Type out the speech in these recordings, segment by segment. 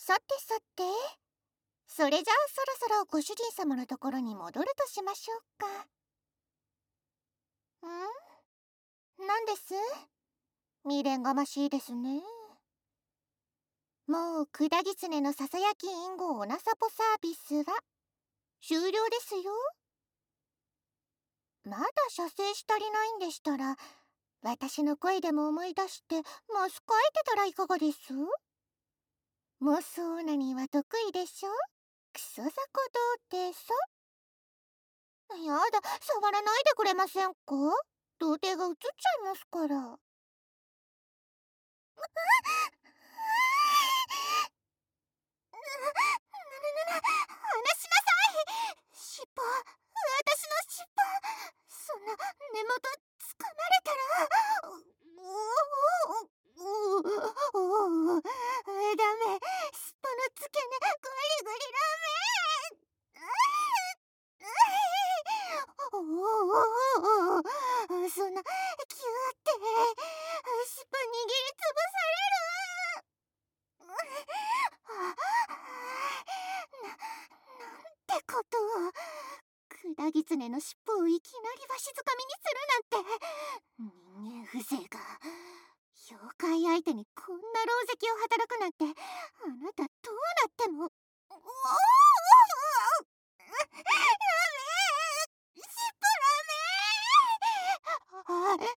さてさて、それじゃあそろそろご主人様のところに戻るとしましょうか。何です？未練がましいですね。もう管狐のささやきインゴおなさぽサービスは終了ですよ。まだ射精し足りないんでしたら、私の声でも思い出してマス書いてたらいかがです？妄想なには得意でしょ。クソザコ童貞さ。やだ、触らないでくれませんか？童貞が映っちゃいますから。離しなさい。尻尾、私の尻尾。そんな根元つかまれたら。ダメ。尻尾の付け根グリグリダメ。そんなキューって尻尾握りつぶされる。なんてことを。管狐の尻尾をいきなりわしづかみにするなんて。人間風情が。妖怪相手にこんな狼藉を働くなんて、あなたどうなっても。ダメ。尻尾ダメ。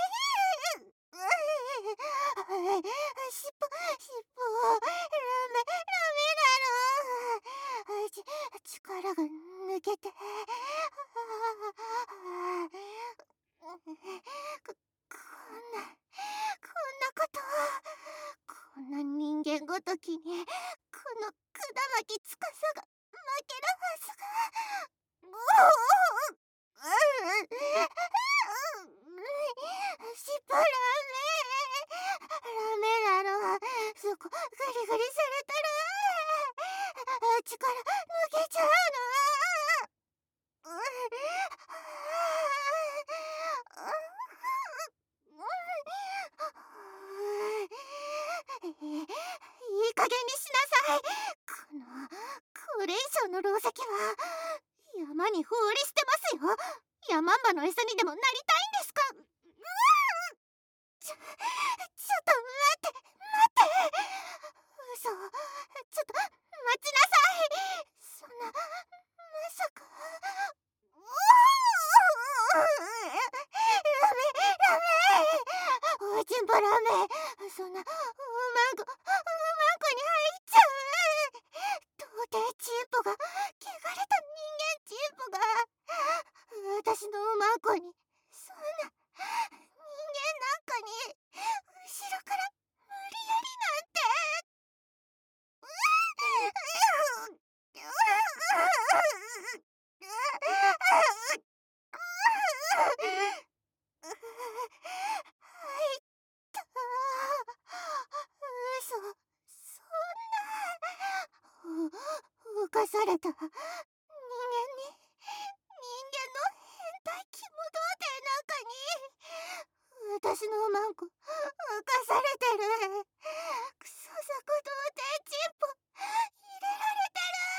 尻尾ダメ力が抜けて。こんなことを。こんな人間ごときにこの管巻き司が負けるはずが。尻尾ダメなの。そこグリグリされたら力抜けちゃうの。いい加減にしなさい。これ以上の狼藉は山に放り捨てますよ。ヤマンバの餌にでもなりたいんですか？ちょっと待って。嘘。ちょっと待ちなさい。そんな、まさか。ダメ。おちんぽダメ。そんな、マンコに入っちゃう。童貞チンポが、汚れた人間チンポが、私のマンコに、そんな、人間なんかに、後ろから無理やりなんて。嘘、そんな。犯された。人間の変態キモ童貞なんかに。私のマンコ、犯されてる。クソザコ童貞チンポ、入れられ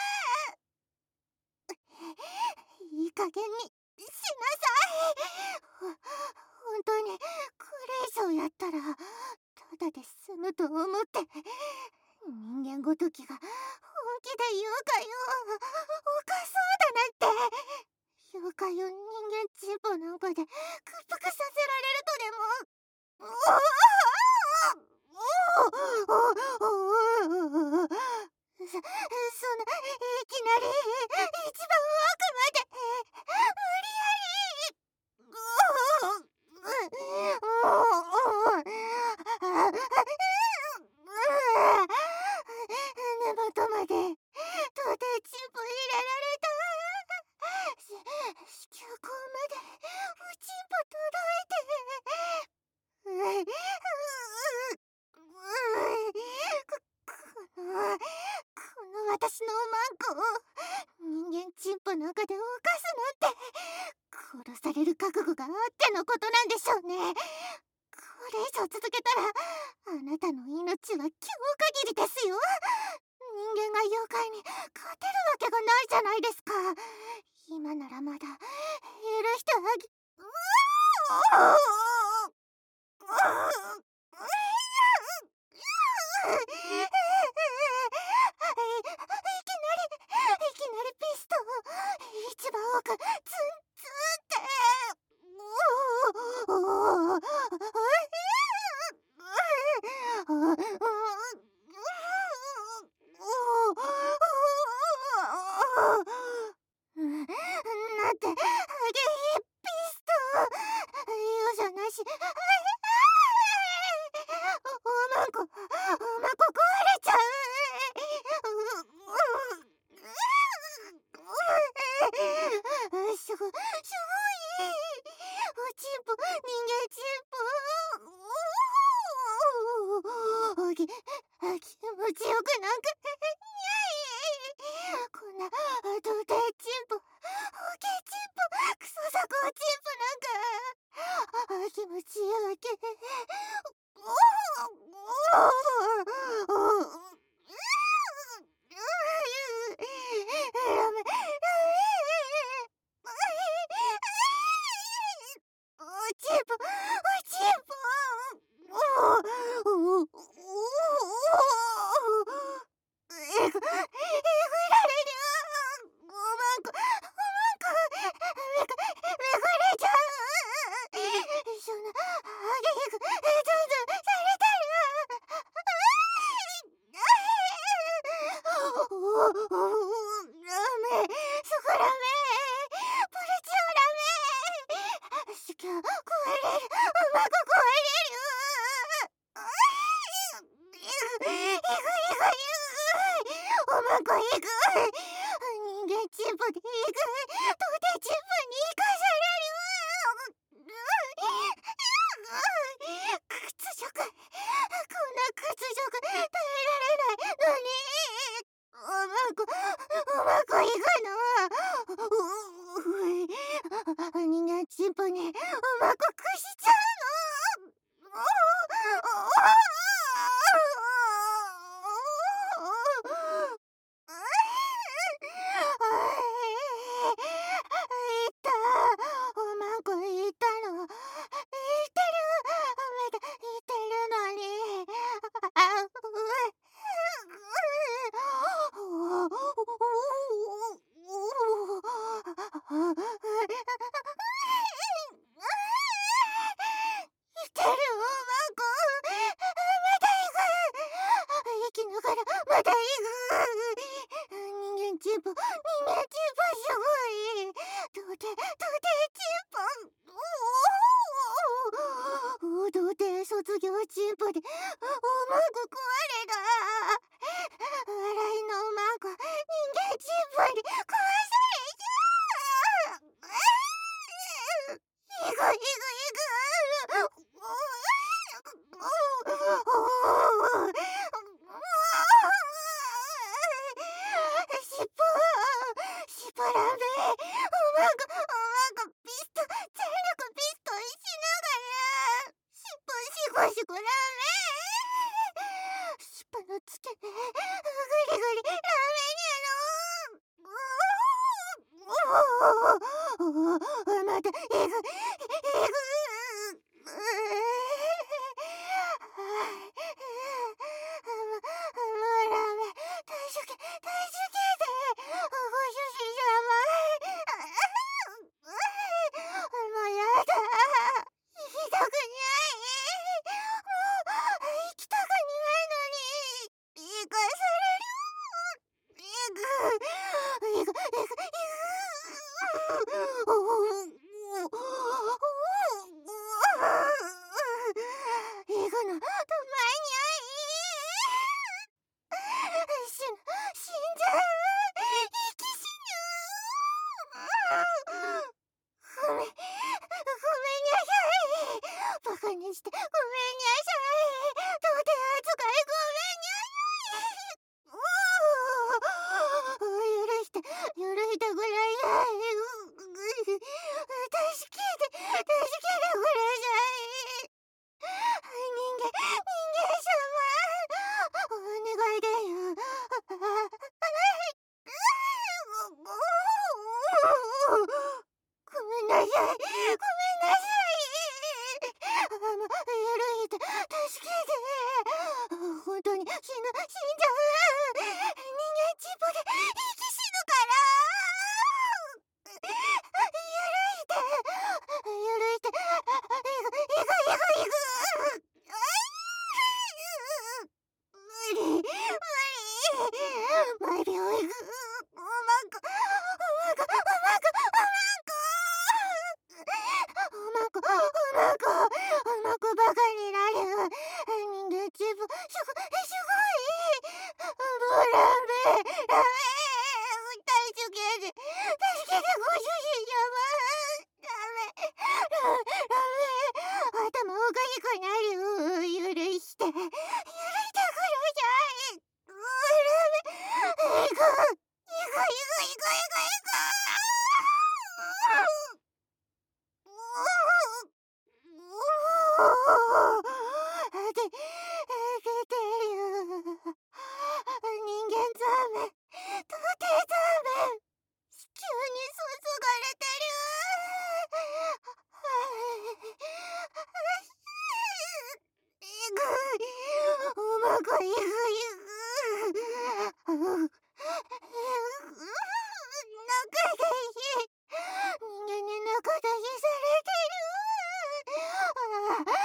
てる。いい加減にしなさい。本当にこれ以上やったらただで済むと思って。人間ごときが本気で妖怪を犯そうだなんて。妖怪を人間チンポなんかで屈服させられるとでも。そんないきなり一番奥まで無理やり。根元まで童貞チンポ入れられた。子宮口までおちんぽ届いて。この私のマンコを人間チンポなんかで犯すなんて。殺される覚悟があってのことなんでしょうね。これ以上続けたらあなたの命は今日限りですよ。 勝てるわけがないじゃないですか。今ならまだ許してあげいきなりピスト一番奥ツンツンってなんて激しピスト容赦なしおまんこ壊れちゃうすごいおちんぽ人間ちんぽ気持ちよくなんかこんな童貞ちんぽケチンポクソザコチンポなんか気持ちいいわけラメおちんぽえぐられるおまんこめぐれちゃうそんな激しくズンズンされたラメそこラメプルチオラメすきゃ壊れるうまく壊れるおまんこいく人間チンポでいく童貞チンポに生かされる屈辱こんな屈辱耐えられないのにおまんこいくの人間チンポにうまくくしちゃうのいたおまんこいたのいてるまだいてるのにいてるおまんこまだいく生きながらまだいく人間チンポすごい童貞チンポ童貞卒業チンポでおまんこ壊れだ笑いのおまんこ人間チンポに壊されちゃういくしっぽラメおまんこピスト全力ピストしながらしっぽシコシコラメしっぽの付け根グリグリラメニャのまたえぐラメ大好きでご主人様もうやだ行きたくない行きたくないのに行かされる行く行くのたまにゃい死んじゃうじゃう。人間チンポで息死ぬから。許して許して。いく。無理無理をいく。うまくバカになる。人間チンポすごい。ラメ助けてご主人様。頭おかしくなる。許してください。いく。出てる。人間ザーメン、とてザーメン、地球に注がれてる。うまくいく。中出し。人間に中出しされてる。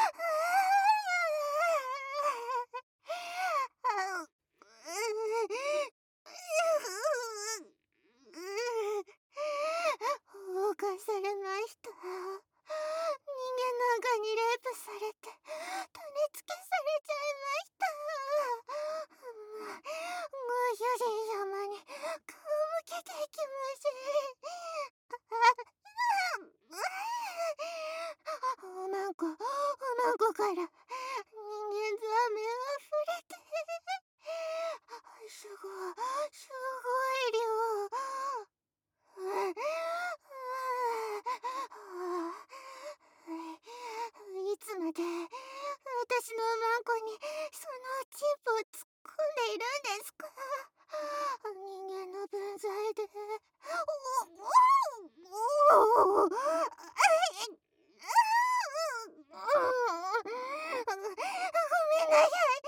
犯されました。人間なんかにレイプされて種付けされちゃいました。ご主人様に顔向けていきます。おまんこから人間ザーメンあふれてすごい量。いつまで私のマンコにそのチンポを突っ込んでいるんですか。人間の分際で。ごめんなさい。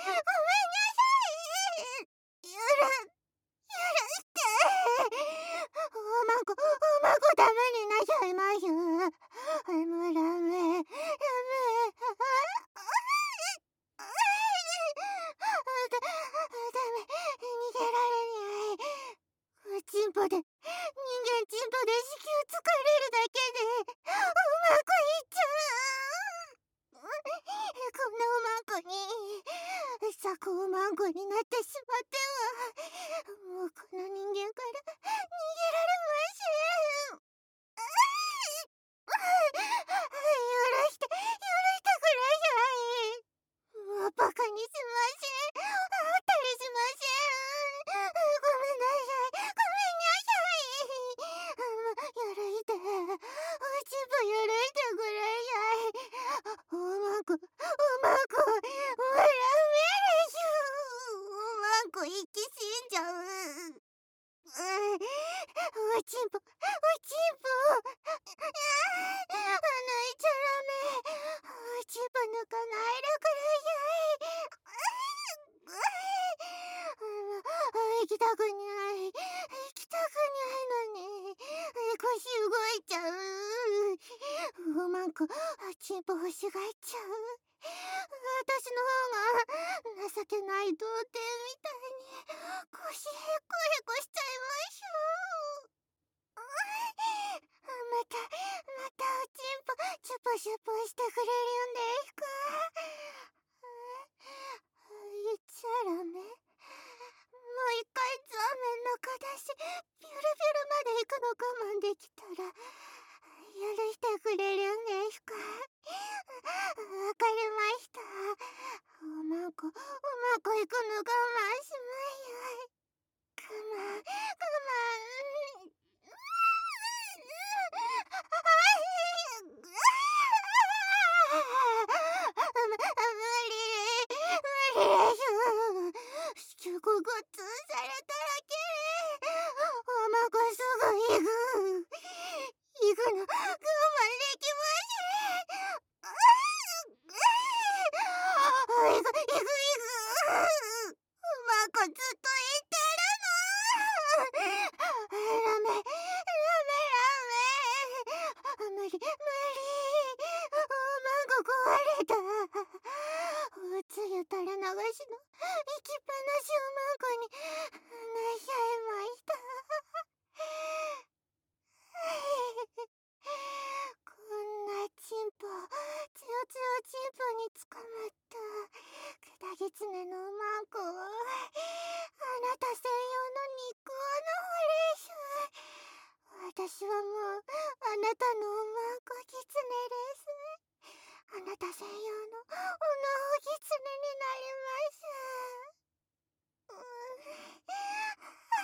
許して。おまんこダメになっちゃいます。もうダメ。逃げられない。チンポで人間チンポで子宮疲れるだけでうまくいっちゃう。こんなおまんこに雑魚おまんこになってしまってはもうこの人間から逃げられません。許してください。もうバカにしません。ったりしません。ごめんなさい。許して。チンポ許してください。おまんこダメです。おまんこ息死んじゃう。おちんぽ泣いちゃダメ。おちんぽ抜かないでください。行きたくないのに腰動いちゃう。おまんこちんぽ欲しがっちゃう。私の方が情けない童貞みたいに腰へこしちゃいましょう。またおちんぽチュポシュポしてくれるんですか。言っちゃダメ。もう一回ザーメンの形ピュルピュルまで行くの我慢できたら許してくれるんですか。わかりました。おまんこ行くの我慢します。我慢ずっと言ってるの。ラメ、ラメ、ラメ。無理、無理。おまんこ壊れた。おつゆ垂れ流しの行きっぱなしおまんこになっちゃいました。こんなチンポ、つよつよチンポに捕まったクダギツネのおまんこをあなた専用の肉王のフレッシュ。私はもうあなたのおまんこギツネです。あなた専用のおなほギツネになります。はい。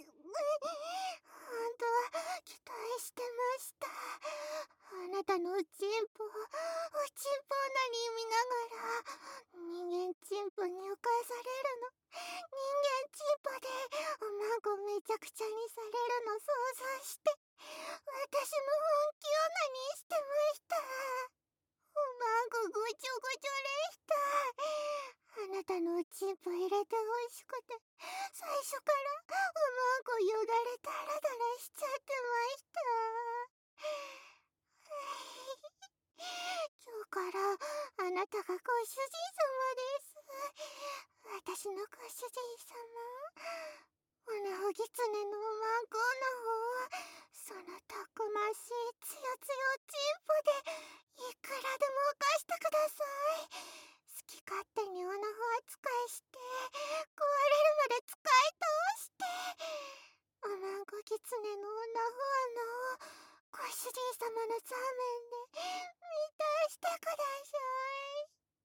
本当は期待してました。あなたのおちんぽ、おちんぽなに見ながら人間チンポに浮かされるの。人間チンポでおまんこめちゃくちゃにされるの想像して私も本気をなにしてました。おまんこごちょごちょでした。あなたのおちんぽ入れてほしくて最初からおまんこよだれダラダラしちゃってました。今日からあなたがご主人様です。私のご主人様。おなほぎつねのおまんこの方、そのたくましいつよつよチンポでいくらでも犯してください。好き勝手におなほ扱いして壊れるまで使い通しておまんこぎつねのおなほ穴をご主人様のザーメンで満たしてください。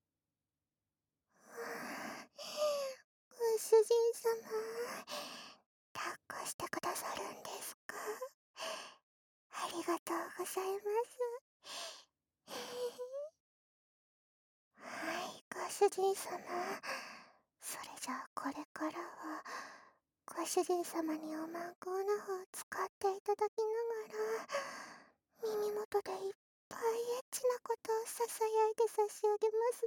ご主人様、抱っこしてくださるんですか？ありがとうございます。はい、ご主人様。それじゃあこれからは、ご主人様におまんこの方を使っていただきながら、耳元でいっぱいエッチなことをささやいて差し上げます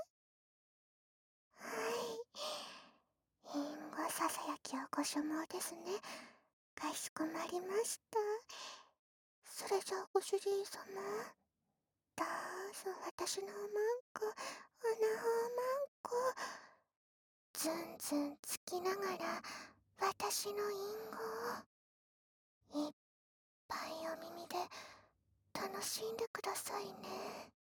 ね。はい。インゴささやきをご所望ですね。かしこまりました。それじゃあご主人様、どうぞ私のおまんこ、おなほおまんこ、ずんずんつきながら私のインゴをいっぱいお耳で楽しんでくださいね。